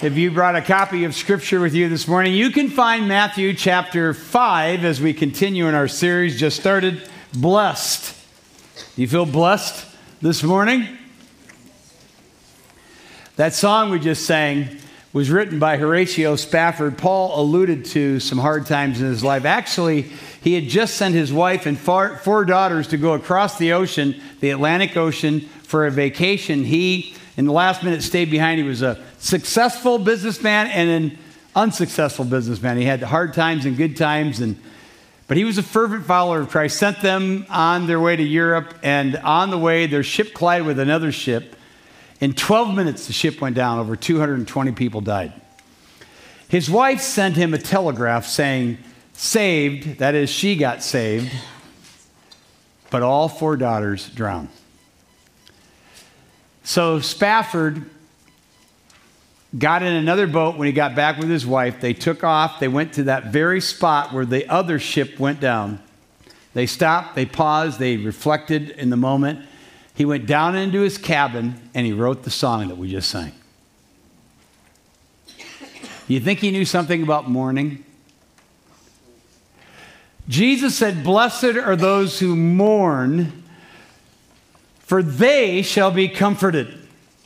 If you brought a copy of Scripture with you this morning, you can find Matthew chapter 5 as we continue in our series just started, Blessed. Do you feel blessed this morning? That song we just sang was written by Horatio Spafford. Paul alluded to some hard times in his life. Actually, he had just sent his wife and four daughters to go across the ocean, the Atlantic Ocean, for a vacation. He, in the last minute, stayed behind. He was a successful businessman and an unsuccessful businessman. He had hard times and good times, but he was a fervent follower of Christ. Sent them on their way to Europe, and on the way, their ship collided with another ship. In 12 minutes, the ship went down. Over 220 people died. His wife sent him a telegraph saying, saved, that is, she got saved, but all four daughters drowned. So Spafford got in another boat when he got back with his wife. They took off. They went to that very spot where the other ship went down. They stopped. They paused. They reflected in the moment. He went down into his cabin and he wrote the song that we just sang. You think he knew something about mourning? Jesus said, "Blessed are those who mourn, for they shall be comforted."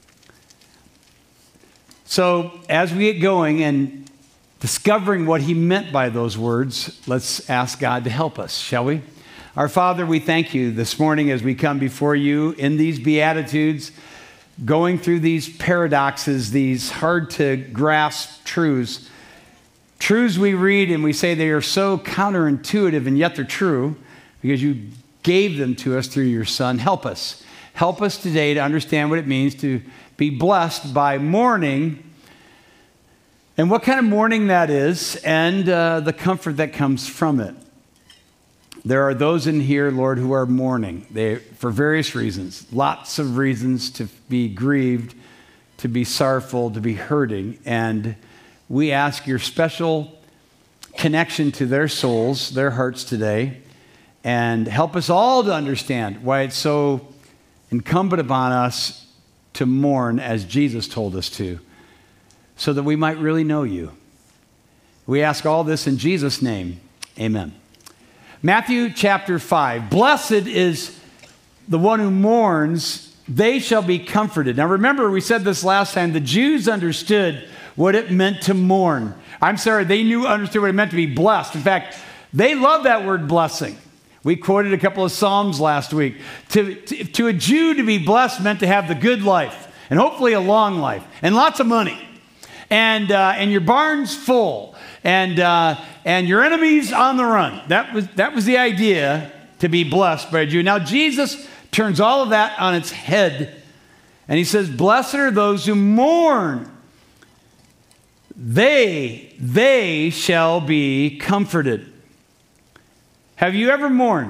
So as we get going and discovering what he meant by those words, let's ask God to help us, shall we? Our Father, we thank you this morning as we come before you in these Beatitudes, going through these paradoxes, these hard to grasp truths. Truths we read and we say they are so counterintuitive and yet they're true because you gave them to us through your Son. Help us. Help us today to understand what it means to be blessed by mourning and what kind of mourning that is and the comfort that comes from it. There are those in here, Lord, who are mourning for various reasons, lots of reasons to be grieved, to be sorrowful, to be hurting. And we ask your special connection to their souls, their hearts today, and help us all to understand why it's so incumbent upon us to mourn as Jesus told us to, so that we might really know you. We ask all this in Jesus' name. Amen. Matthew chapter 5. Blessed is the one who mourns, they shall be comforted. Now remember, we said this last time, the Jews understood what it meant to mourn. They understood what it meant to be blessed. In fact, they love that word blessing. We quoted a couple of Psalms last week. To a Jew, to be blessed meant to have the good life, and hopefully a long life, and lots of money, and your barn's full, and your enemies on the run. That was the idea, to be blessed by a Jew. Now Jesus turns all of that on its head, and he says, "Blessed are those who mourn. They shall be comforted." Have you ever mourned?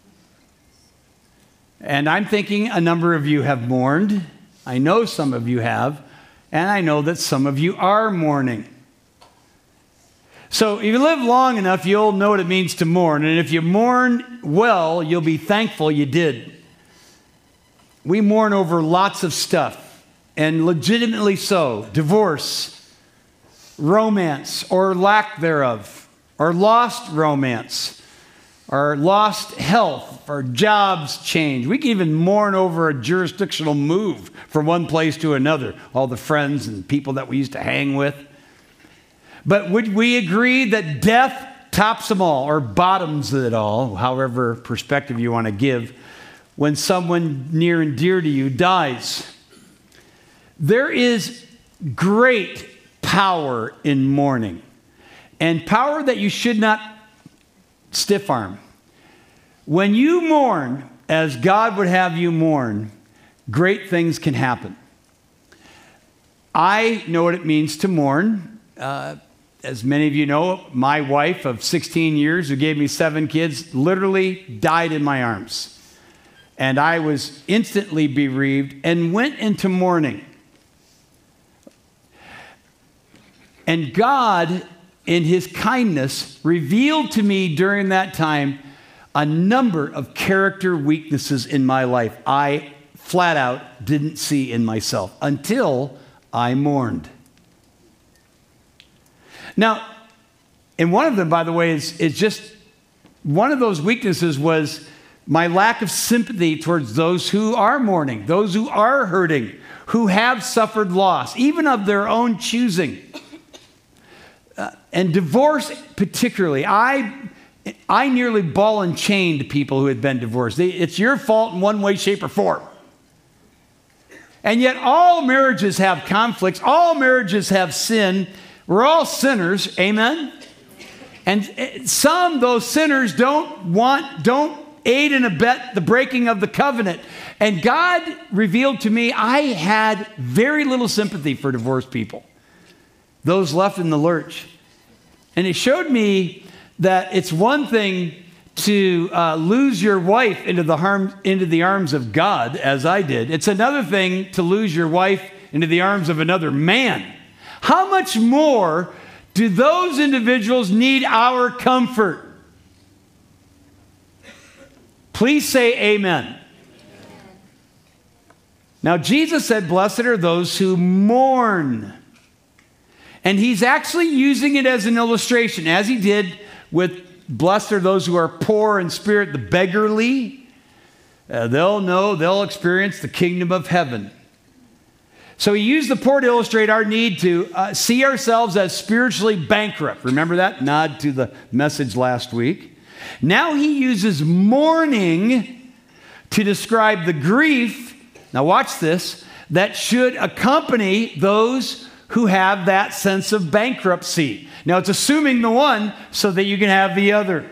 And I'm thinking a number of you have mourned. I know some of you have, and I know that some of you are mourning. So if you live long enough, you'll know what it means to mourn. And if you mourn well, you'll be thankful you did. We mourn over lots of stuff, and legitimately so. Divorce, romance, or lack thereof, or lost romance, or lost health, or jobs change. We can even mourn over a jurisdictional move from one place to another, all the friends and people that we used to hang with. But would we agree that death tops them all, or bottoms it all, however perspective you want to give, when someone near and dear to you dies? There is great power in mourning, and power that you should not stiff arm. When you mourn as God would have you mourn, great things can happen. I know what it means to mourn. As many of you know, my wife of 16 years, who gave me 7 kids, literally died in my arms. And I was instantly bereaved and went into mourning. And God, in his kindness, revealed to me during that time a number of character weaknesses in my life I flat out didn't see in myself until I mourned. Now, and one of them, by the way, is just one of those weaknesses was my lack of sympathy towards those who are mourning, those who are hurting, who have suffered loss, even of their own choosing. And divorce particularly, I nearly ball and chained people who had been divorced. It's your fault in one way, shape, or form. And yet all marriages have conflicts. All marriages have sin. We're all sinners. Amen? And those sinners don't aid and abet the breaking of the covenant. And God revealed to me I had very little sympathy for divorced people, those left in the lurch. And it showed me that it's one thing to lose your wife into the arms of God, as I did. It's another thing to lose your wife into the arms of another man. How much more do those individuals need our comfort? Please say amen. Now, Jesus said, blessed are those who mourn. And he's actually using it as an illustration, as he did with blessed are those who are poor in spirit, the beggarly. They'll experience the kingdom of heaven. So he used the poor to illustrate our need to see ourselves as spiritually bankrupt. Remember that? Nod to the message last week. Now he uses mourning to describe the grief, now watch this, that should accompany those who have that sense of bankruptcy. Now it's assuming the one so that you can have the other.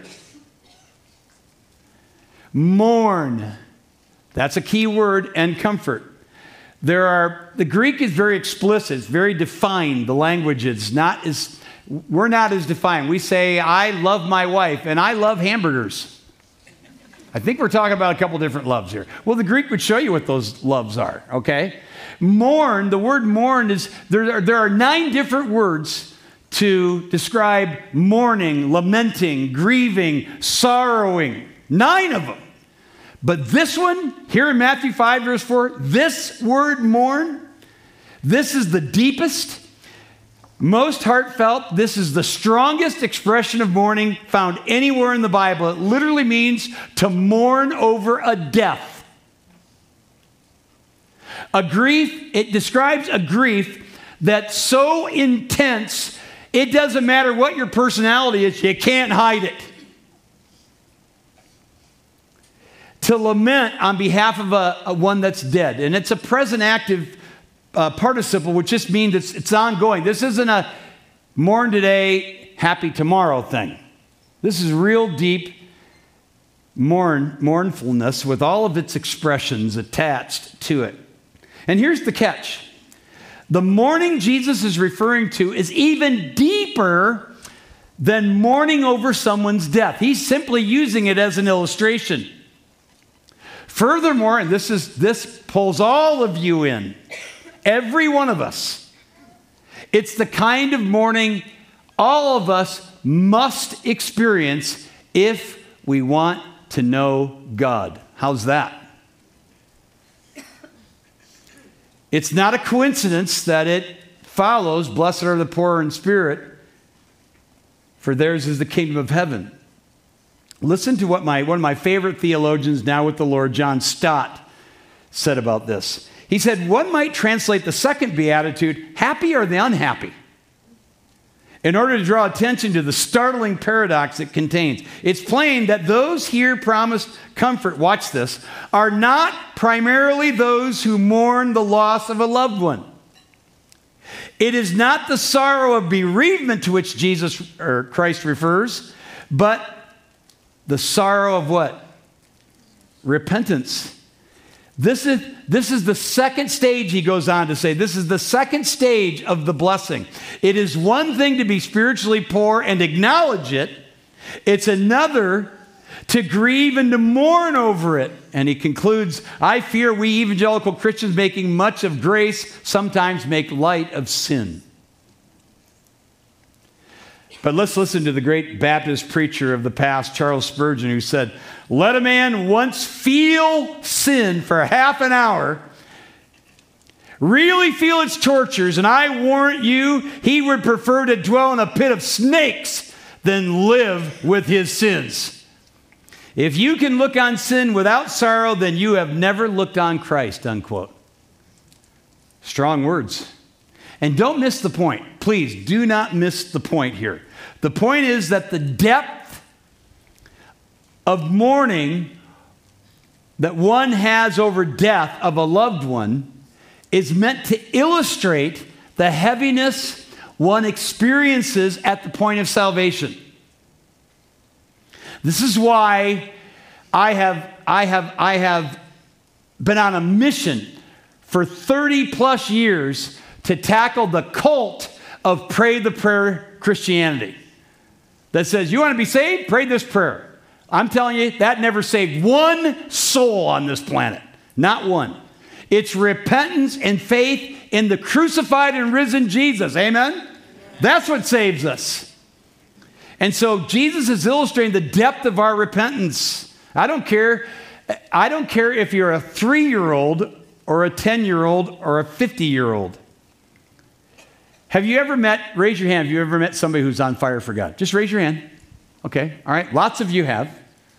Mourn. That's a key word, and comfort. The Greek is very explicit, it's very defined. The language we're not as defined. We say, I love my wife and I love hamburgers. I think we're talking about a couple different loves here. Well, the Greek would show you what those loves are, okay? Mourn, the word mourn is, there are 9 different words to describe mourning, lamenting, grieving, sorrowing. 9 of them. But this one, here in Matthew 5, verse 4, this word mourn, this is the deepest, most heartfelt, this is the strongest expression of mourning found anywhere in the Bible. It literally means to mourn over a death. It describes a grief that's so intense, it doesn't matter what your personality is, you can't hide it. To lament on behalf of a one that's dead. And it's a present active participle, which just means it's ongoing. This isn't a mourn today, happy tomorrow thing. This is real deep mournfulness with all of its expressions attached to it. And here's the catch. The mourning Jesus is referring to is even deeper than mourning over someone's death. He's simply using it as an illustration. Furthermore, and this pulls all of you in, every one of us, it's the kind of mourning all of us must experience if we want to know God. How's that? It's not a coincidence that it follows, blessed are the poor in spirit, for theirs is the kingdom of heaven. Listen to what one of my favorite theologians now with the Lord, John Stott, said about this. He said, one might translate the second beatitude, happy are the unhappy, in order to draw attention to the startling paradox it contains. It's plain that those here promised comfort, watch this, are not primarily those who mourn the loss of a loved one. It is not the sorrow of bereavement to which Christ refers, but the sorrow of what? Repentance. This is the second stage, he goes on to say. This is the second stage of the blessing. It is one thing to be spiritually poor and acknowledge it. It's another to grieve and to mourn over it. And he concludes, I fear we evangelical Christians making much of grace sometimes make light of sin. But let's listen to the great Baptist preacher of the past, Charles Spurgeon, who said, let a man once feel sin for half an hour, really feel its tortures, and I warrant you, he would prefer to dwell in a pit of snakes than live with his sins. If you can look on sin without sorrow, then you have never looked on Christ, unquote. Strong words. And don't miss the point. Please do not miss the point here. The point is that the depth of mourning that one has over death of a loved one is meant to illustrate the heaviness one experiences at the point of salvation. This is why I have been on a mission for 30 plus years to tackle the cult of pray the prayer Christianity that says, you want to be saved? Pray this prayer. I'm telling you, that never saved one soul on this planet. Not one. It's repentance and faith in the crucified and risen Jesus. Amen? That's what saves us. And so Jesus is illustrating the depth of our repentance. I don't care if you're a 3-year-old or a 10-year-old or a 50-year-old. Have you ever met, raise your hand, have you ever met somebody who's on fire for God? Just raise your hand. Okay, all right, lots of you have.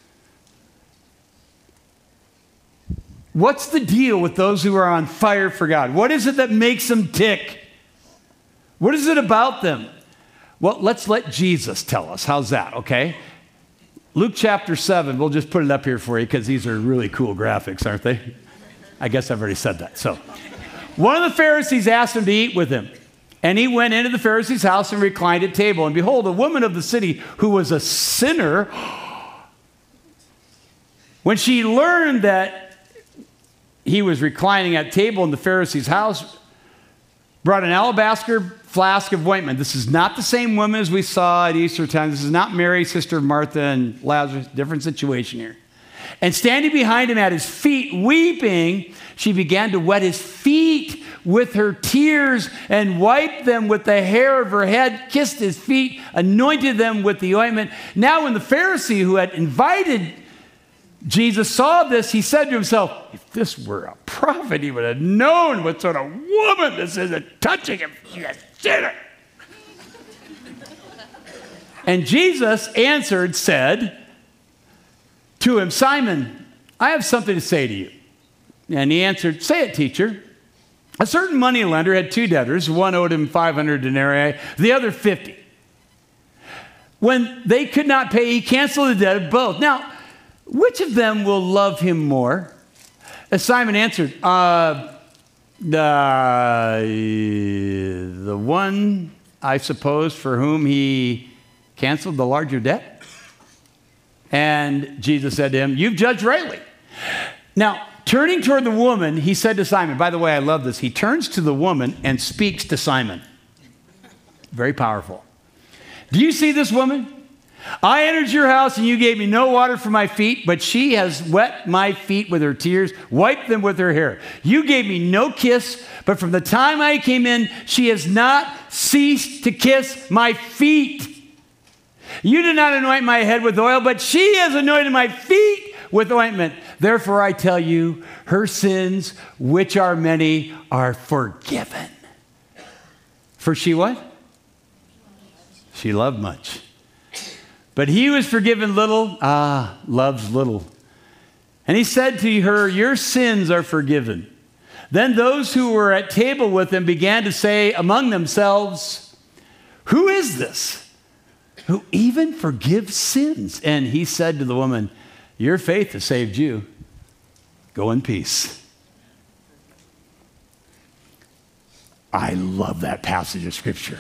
What's the deal with those who are on fire for God? What is it that makes them tick? What is it about them? Well, let's let Jesus tell us. How's that, okay? Luke chapter 7, we'll just put it up here for you because these are really cool graphics, aren't they? I guess I've already said that. So, one of the Pharisees asked him to eat with him. And he went into the Pharisee's house and reclined at table. And behold, a woman of the city who was a sinner, when she learned that he was reclining at table in the Pharisee's house, brought an alabaster flask of ointment. This is not the same woman as we saw at Easter time. This is not Mary, sister of Martha and Lazarus. Different situation here. And standing behind him at his feet, weeping, she began to wet his feet with her tears and wiped them with the hair of her head, kissed his feet, anointed them with the ointment. Now when the Pharisee who had invited Jesus saw this, he said to himself, if this were a prophet, he would have known what sort of woman this is and touching him. She's a sinner. And Jesus answered, said to him, Simon, I have something to say to you. And he answered, say it, teacher. A certain moneylender had 2 debtors. One owed him 500 denarii, the other 50. When they could not pay, he canceled the debt of both. Now, which of them will love him more? As Simon answered, the one, I suppose, for whom he canceled the larger debt. And Jesus said to him, you've judged rightly. Now, turning toward the woman, he said to Simon, by the way, I love this. He turns to the woman and speaks to Simon. Very powerful. Do you see this woman? I entered your house and you gave me no water for my feet, but she has wet my feet with her tears, wiped them with her hair. You gave me no kiss, but from the time I came in, she has not ceased to kiss my feet. You did not anoint my head with oil, but she has anointed my feet with ointment. Therefore, I tell you, her sins, which are many, are forgiven. For she what? She loved much. But he who was forgiven little, loves little. And he said to her, your sins are forgiven. Then those who were at table with him began to say among themselves, who is this who even forgives sins? And he said to the woman, your faith has saved you. Go in peace. I love that passage of Scripture.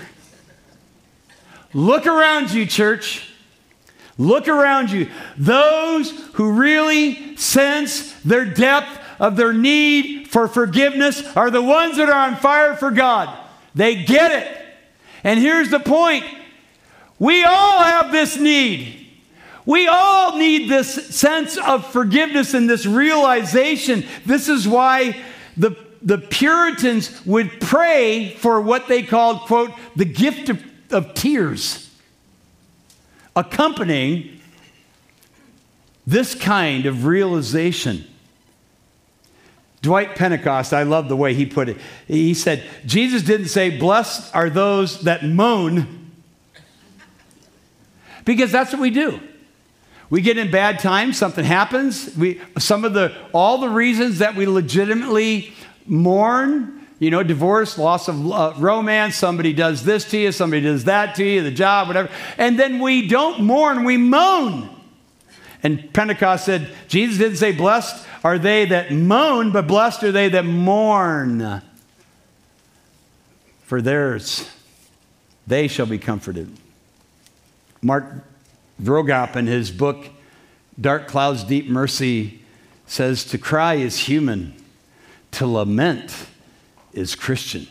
Look around you, church. Look around you. Those who really sense their depth of their need for forgiveness are the ones that are on fire for God. They get it. And here's the point. We all have this need. We all need this sense of forgiveness and this realization. This is why the Puritans would pray for what they called, quote, the gift of tears, accompanying this kind of realization. Dwight Pentecost, I love the way he put it. He said, Jesus didn't say, blessed are those that moan, because that's what we do. We get in bad times, something happens. All the reasons that we legitimately mourn, divorce, loss of romance, somebody does this to you, somebody does that to you, the job, whatever. And then we don't mourn, we moan. And Pentecost said, Jesus didn't say, blessed are they that moan, but blessed are they that mourn. For they shall be comforted. Mark Vrogop, in his book, Dark Clouds, Deep Mercy, says, to cry is human, to lament is Christian.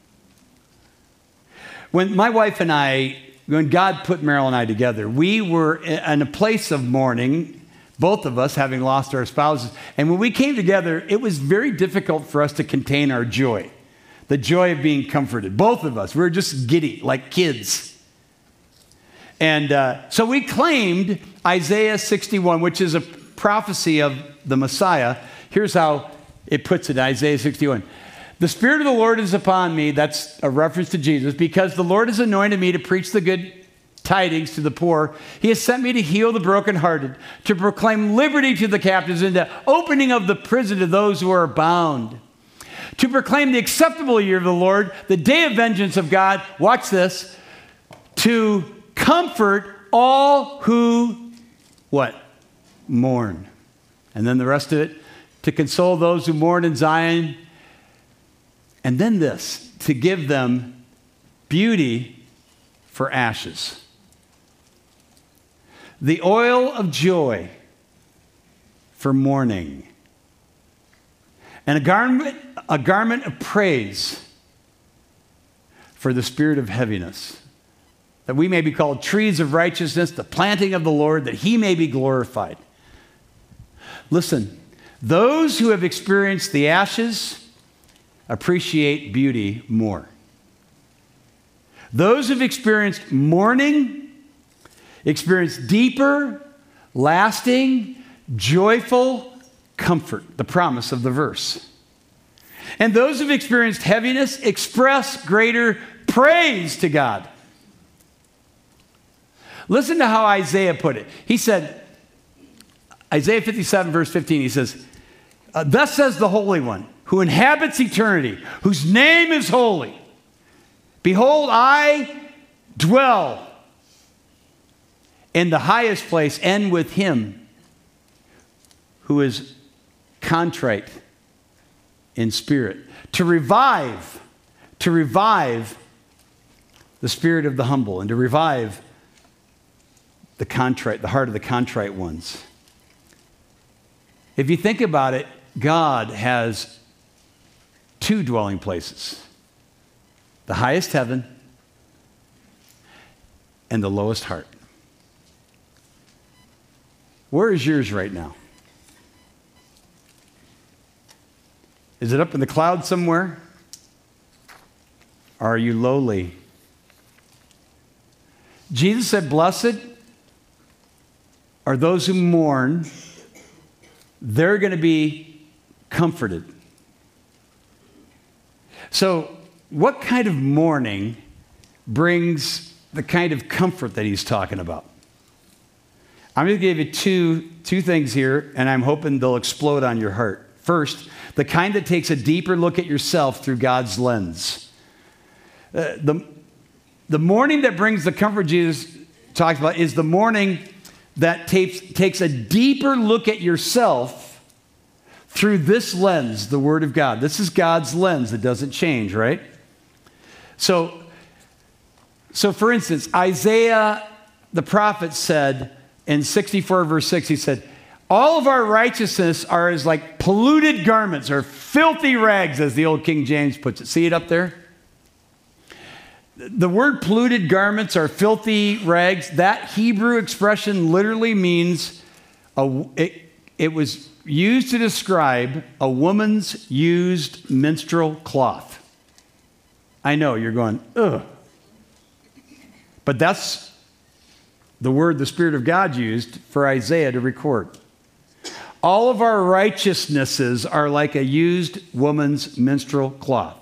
When my wife and when God put Meryl and I together, we were in a place of mourning, both of us having lost our spouses. And when we came together, it was very difficult for us to contain our joy, the joy of being comforted. Both of us, we were just giddy, like kids. And so we claimed Isaiah 61, which is a prophecy of the Messiah. Here's how it puts it, Isaiah 61. The Spirit of the Lord is upon me, that's a reference to Jesus, because the Lord has anointed me to preach the good tidings to the poor. He has sent me to heal the brokenhearted, to proclaim liberty to the captives and the opening of the prison to those who are bound, to proclaim the acceptable year of the Lord, the day of vengeance of God. Watch this. To comfort all who, what? Mourn. And then the rest of it, to console those who mourn in Zion. And then this, to give them beauty for ashes. The oil of joy for mourning. And a garment of praise for the spirit of heaviness. That we may be called trees of righteousness, the planting of the Lord, that he may be glorified. Listen, those who have experienced the ashes appreciate beauty more. Those who've experienced mourning experience deeper, lasting, joyful comfort, the promise of the verse. And those who've experienced heaviness express greater praise to God. Listen to how Isaiah put it. He said, Isaiah 57, verse 15, he says, thus says the Holy One, who inhabits eternity, whose name is holy. Behold, I dwell in the highest place, and with him who is contrite in spirit, to revive the spirit of the humble, and to revive the contrite, the heart of the contrite ones. If you think about it, God has two dwelling places: the highest heaven and the lowest heart. Where is yours right now? Is it up in the clouds somewhere? Or are you lowly? Jesus said, blessed are those who mourn. They're going to be comforted. So, what kind of mourning brings the kind of comfort that he's talking about? I'm going to give you two things here, and I'm hoping they'll explode on your heart. First, the kind that takes a deeper look at yourself through God's lens. The mourning that brings the comfort Jesus talks about is the mourning that takes a deeper look at yourself through this lens, the Word of God. This is God's lens that doesn't change, right? So for instance, Isaiah, the prophet, said in 64 verse 6, he said, all of our righteousness are as like polluted garments or filthy rags, as the old King James puts it. See it up there? The word polluted garments or filthy rags, that Hebrew expression literally means, it was used to describe a woman's used menstrual cloth. I know, you're going, ugh. But that's the word the Spirit of God used for Isaiah to record. all of our righteousnesses are like a used woman's menstrual cloth.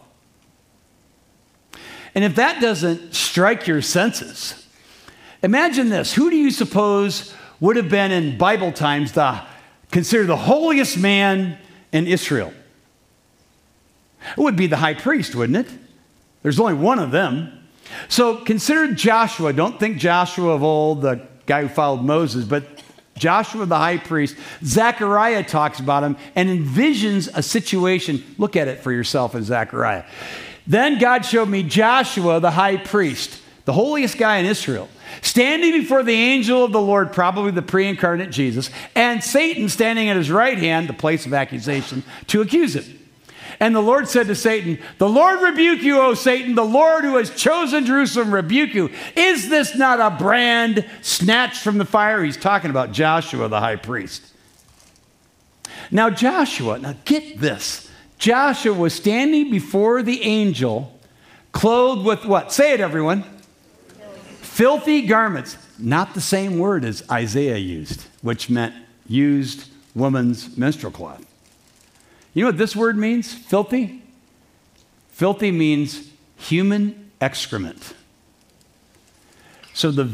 And if that doesn't strike your senses, imagine this. Who do you suppose would have been in Bible times considered the holiest man in Israel? It would be the high priest, wouldn't it? There's only one of them. So consider Joshua. Don't think Joshua of old, the guy who followed Moses, but Joshua the high priest. Zechariah talks about him and envisions a situation. Look at it for yourself in Zechariah. Then God showed me Joshua the high priest, the holiest guy in Israel, standing before the angel of the Lord, probably the pre-incarnate Jesus, and Satan standing at his right hand, the place of accusation, to accuse him. And the Lord said to Satan, "The Lord rebuke you, O Satan, the Lord who has chosen Jerusalem rebuke you. Is this not a brand snatched from the fire?" He's talking about Joshua the high priest. Now get this. Joshua was standing before the angel, clothed with what? Say it, everyone. Filthy garments. Not the same word as Isaiah used, which meant used woman's menstrual cloth. You know what this word means? Filthy? Filthy means human excrement. So this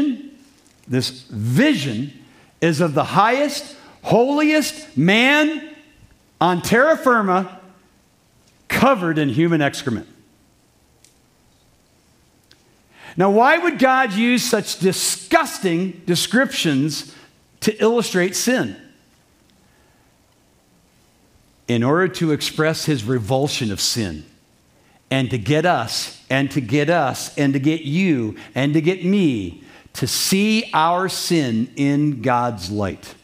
vision is of the highest, holiest man on terra firma, covered in human excrement. Now, why would God use such disgusting descriptions to illustrate sin? In order to express his revulsion of sin, and to get us, and to get us, and to get you, and to get me to see our sin in God's light.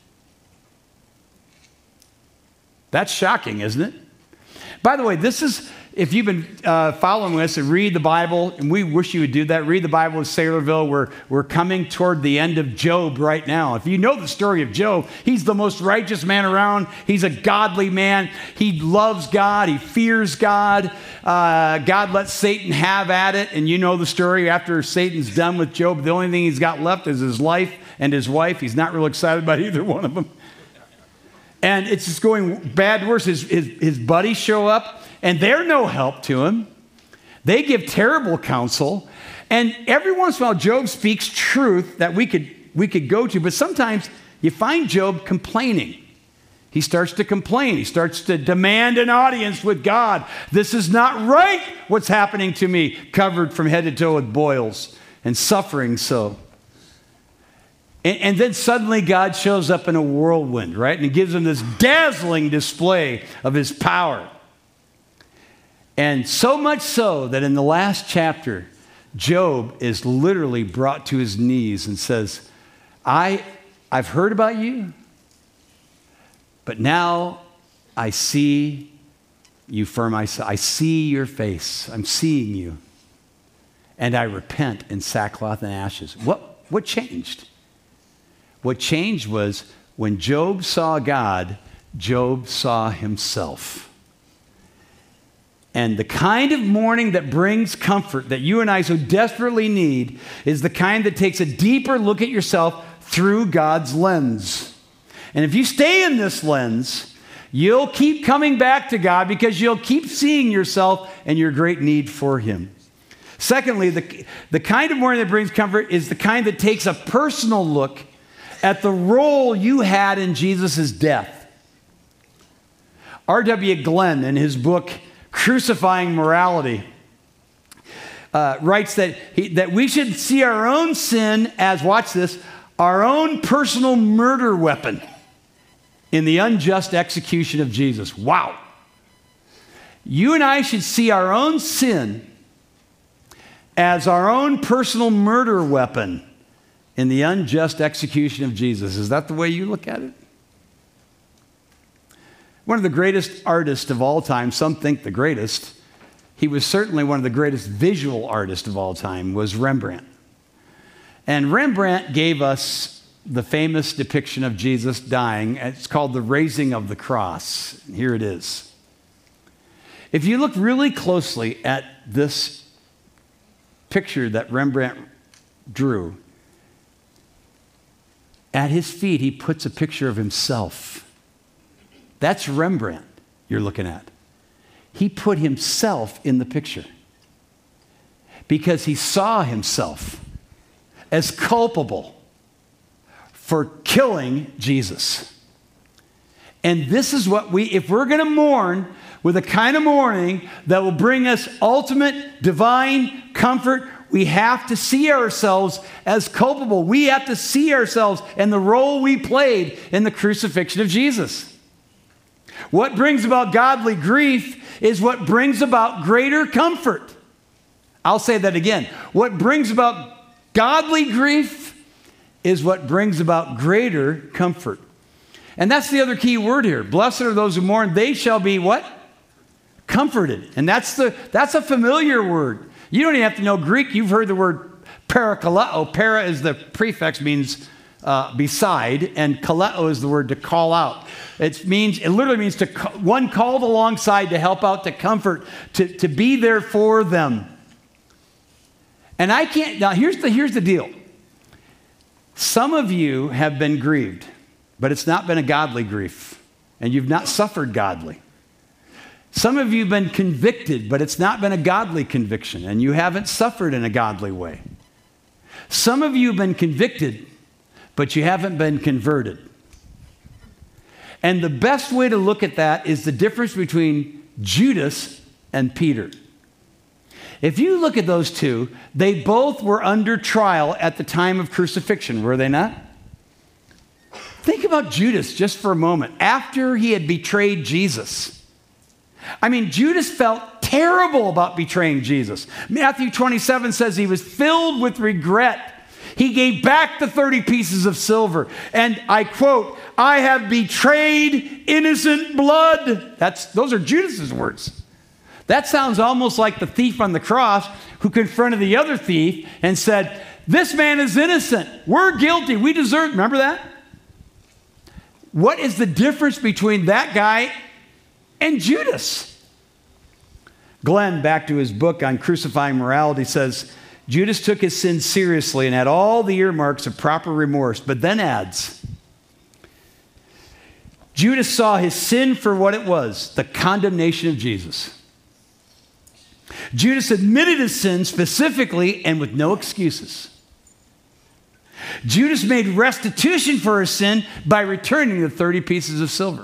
That's shocking, isn't it? By the way, this is, if you've been following us and read the Bible, and we wish you would do that, read the Bible in Saylorville. We're coming toward the end of Job right now. If you know the story of Job, he's the most righteous man around. He's a godly man. He loves God. He fears God. God lets Satan have at it, and you know the story. After Satan's done with Job, the only thing he's got left is his life and his wife. He's not real excited about either one of them. And it's just going bad to worse. His buddies show up, and they're no help to him. They give terrible counsel. And every once in a while, Job speaks truth that we could go to. But sometimes you find Job complaining. He starts to complain. He starts to demand an audience with God. This is not right, what's happening to me, covered from head to toe with boils and suffering so. And then suddenly God shows up in a whirlwind, right? And he gives him this dazzling display of his power. And so much so that in the last chapter, Job is literally brought to his knees and says, I've heard about you, but now I see you for myself. I see your face. I'm seeing you. And I repent in sackcloth and ashes. What changed? What changed was when Job saw God, Job saw himself. And the kind of mourning that brings comfort that you and I so desperately need is the kind that takes a deeper look at yourself through God's lens. And if you stay in this lens, you'll keep coming back to God because you'll keep seeing yourself and your great need for him. Secondly, the kind of mourning that brings comfort is the kind that takes a personal look at the role you had in Jesus' death. R.W. Glenn, in his book, Crucifying Morality, writes that we should see our own sin as, watch this, our own personal murder weapon in the unjust execution of Jesus. Wow. You and I should see our own sin as our own personal murder weapon in the unjust execution of Jesus. Is that the way you look at it? One of the greatest artists of all time, some think the greatest, he was certainly one of the greatest visual artists of all time, was Rembrandt. And Rembrandt gave us the famous depiction of Jesus dying. It's called The Raising of the Cross. Here it is. If you look really closely at this picture that Rembrandt drew, at his feet, he puts a picture of himself. That's Rembrandt you're looking at. He put himself in the picture because he saw himself as culpable for killing Jesus. And this is what if we're going to mourn with a kind of mourning that will bring us ultimate divine comfort, we have to see ourselves as culpable. We have to see ourselves in the role we played in the crucifixion of Jesus. What brings about godly grief is what brings about greater comfort. I'll say that again. What brings about godly grief is what brings about greater comfort. And that's the other key word here. Blessed are those who mourn. They shall be what? Comforted. And that's a familiar word. You don't even have to know Greek. You've heard the word parakaleo. Para is the prefix, means beside, and kaleo is the word to call out. It literally means one called alongside to help out, to comfort, to be there for them. And now here's the deal. Some of you have been grieved, but it's not been a godly grief, and you've not suffered godly. Some of you have been convicted, but it's not been a godly conviction, and you haven't suffered in a godly way. Some of you have been convicted, but you haven't been converted. And the best way to look at that is the difference between Judas and Peter. If you look at those two, they both were under trial at the time of crucifixion, were they not? Think about Judas just for a moment. After he had betrayed Jesus, Judas felt terrible about betraying Jesus. Matthew 27 says he was filled with regret. He gave back the 30 pieces of silver. And I quote, "I have betrayed innocent blood." Those are Judas's words. That sounds almost like the thief on the cross who confronted the other thief and said, "This man is innocent. We're guilty. We deserve." Remember that? What is the difference between that guy and Judas? Glenn, back to his book on crucifying morality, says, Judas took his sin seriously and had all the earmarks of proper remorse, but then adds, Judas saw his sin for what it was, the condemnation of Jesus. Judas admitted his sin specifically and with no excuses. Judas made restitution for his sin by returning the 30 pieces of silver.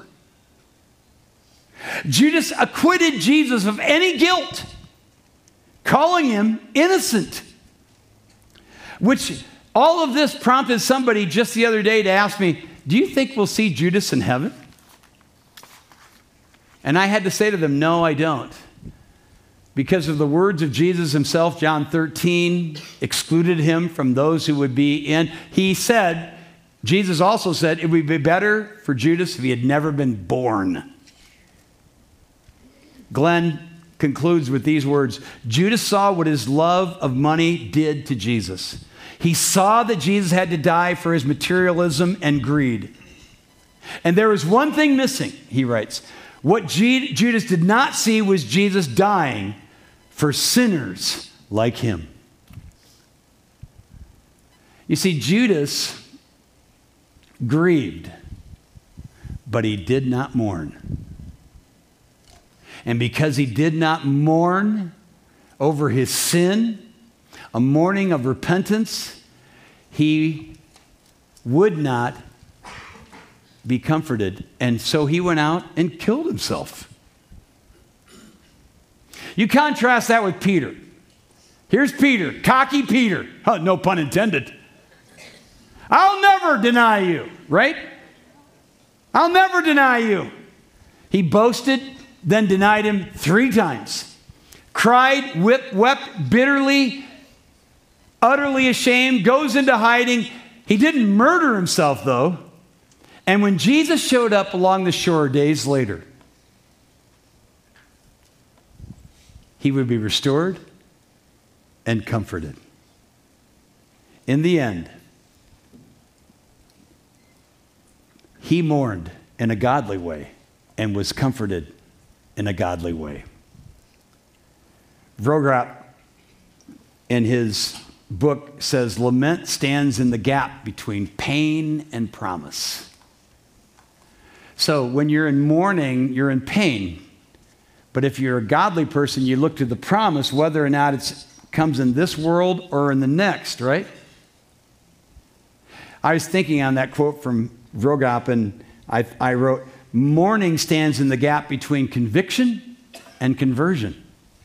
Judas acquitted Jesus of any guilt, calling him innocent. Which all of this prompted somebody just the other day to ask me, do you think we'll see Judas in heaven? And I had to say to them, no, I don't. Because of the words of Jesus himself, John 13 excluded him from those who would be in. Jesus also said, it would be better for Judas if he had never been born. Glenn concludes with these words, Judas saw what his love of money did to Jesus. He saw that Jesus had to die for his materialism and greed. And there was one thing missing, he writes. What Judas did not see was Jesus dying for sinners like him. You see, Judas grieved, but he did not mourn. And because he did not mourn over his sin, a mourning of repentance, he would not be comforted. And so he went out and killed himself. You contrast that with Peter. Here's Peter, cocky Peter. Oh, no pun intended. I'll never deny you, right? I'll never deny you. He boasted, then denied him 3 times. Cried, wept bitterly, utterly ashamed, goes into hiding. He didn't murder himself, though. And when Jesus showed up along the shore days later, he would be restored and comforted. In the end, he mourned in a godly way and was comforted in a godly way. Vroegop, in his book, says, lament stands in the gap between pain and promise. So when you're in mourning, you're in pain. But if you're a godly person, you look to the promise, whether or not it comes in this world or in the next, right? I was thinking on that quote from Vroegop, and I wrote, mourning stands in the gap between conviction and conversion.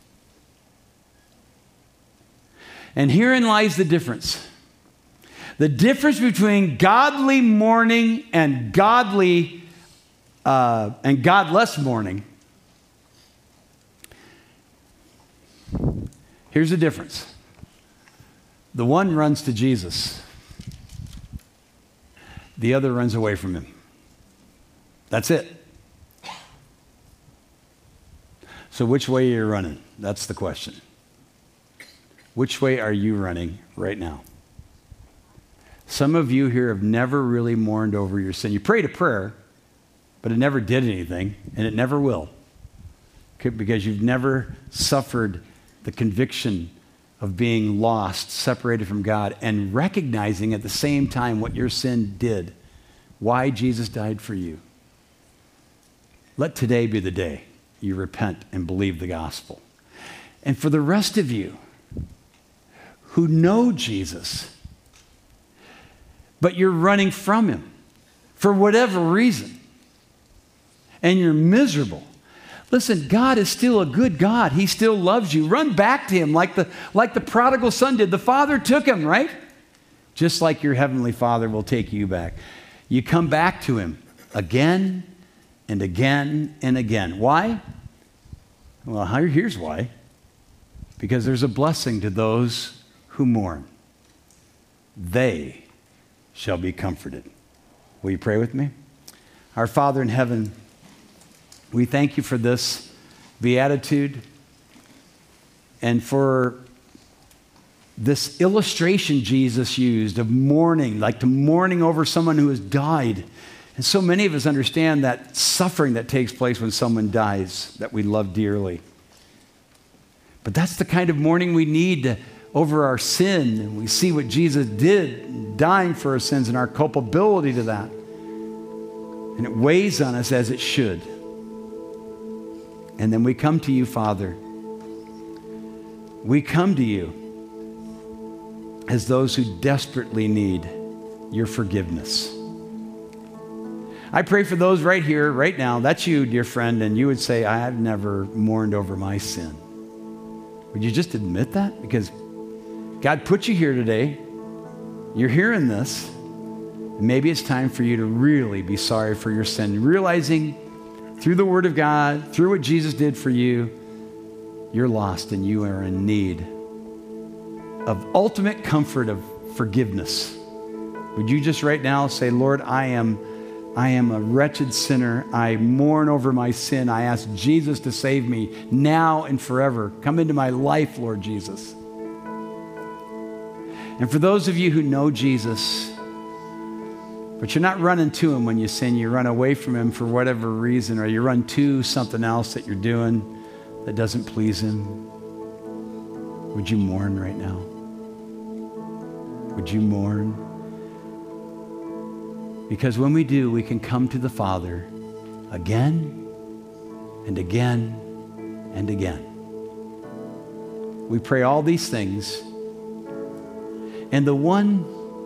And herein lies the difference. The difference between godly mourning and godless mourning. Here's the difference. The one runs to Jesus. The other runs away from him. That's it. So which way are you running? That's the question. Which way are you running right now? Some of you here have never really mourned over your sin. You prayed a prayer, but it never did anything, and it never will. Because you've never suffered the conviction of being lost, separated from God, and recognizing at the same time what your sin did, why Jesus died for you. Let today be the day you repent and believe the gospel. And for the rest of you who know Jesus, but you're running from him for whatever reason, and you're miserable, listen, God is still a good God. He still loves you. Run back to him like the prodigal son did. The father took him, right? Just like your heavenly Father will take you back. You come back to him again and again and again. Why? Well, here's why. Because there's a blessing to those who mourn. They shall be comforted. Will you pray with me? Our Father in heaven, we thank you for this beatitude and for this illustration Jesus used of mourning, like to mourning over someone who has died. And so many of us understand that suffering that takes place when someone dies that we love dearly. But that's the kind of mourning we need over our sin. And we see what Jesus did, dying for our sins and our culpability to that. And it weighs on us as it should. And then we come to you, Father. We come to you as those who desperately need your forgiveness. I pray for those right here, right now. That's you, dear friend, and you would say, I have never mourned over my sin. Would you just admit that? Because God put you here today. You're hearing this. Maybe it's time for you to really be sorry for your sin, realizing through the Word of God, through what Jesus did for you, you're lost and you are in need of ultimate comfort of forgiveness. Would you just right now say, Lord, I am a wretched sinner. I mourn over my sin. I ask Jesus to save me now and forever. Come into my life, Lord Jesus. And for those of you who know Jesus, but you're not running to him when you sin, you run away from him for whatever reason, or you run to something else that you're doing that doesn't please him, would you mourn right now? Would you mourn? Because when we do, we can come to the Father again and again and again. We pray all these things, and the one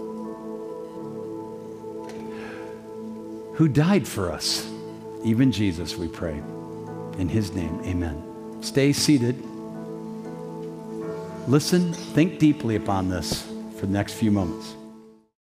who died for us, even Jesus, we pray. In his name, amen. Stay seated. Listen, think deeply upon this for the next few moments.